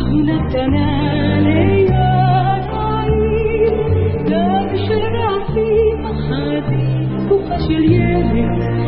נתנה לידיים, לא בשרפים אחדים, כוחה של ילד